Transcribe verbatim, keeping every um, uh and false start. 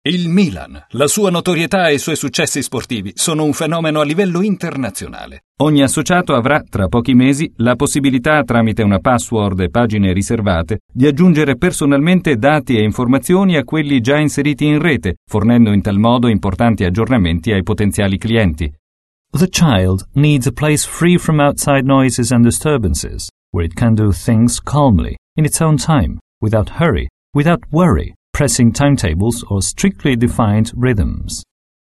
Il Milan, la sua notorietà e i suoi successi sportivi sono un fenomeno a livello internazionale. Ogni associato avrà, tra pochi mesi, la possibilità, tramite una password e pagine riservate, di aggiungere personalmente dati e informazioni a quelli già inseriti in rete, fornendo in tal modo importanti aggiornamenti ai potenziali clienti. The child needs a place free from outside noises and disturbances, where it can do things calmly, in its own time, without hurry, without worry, pressing timetables or strictly defined rhythms.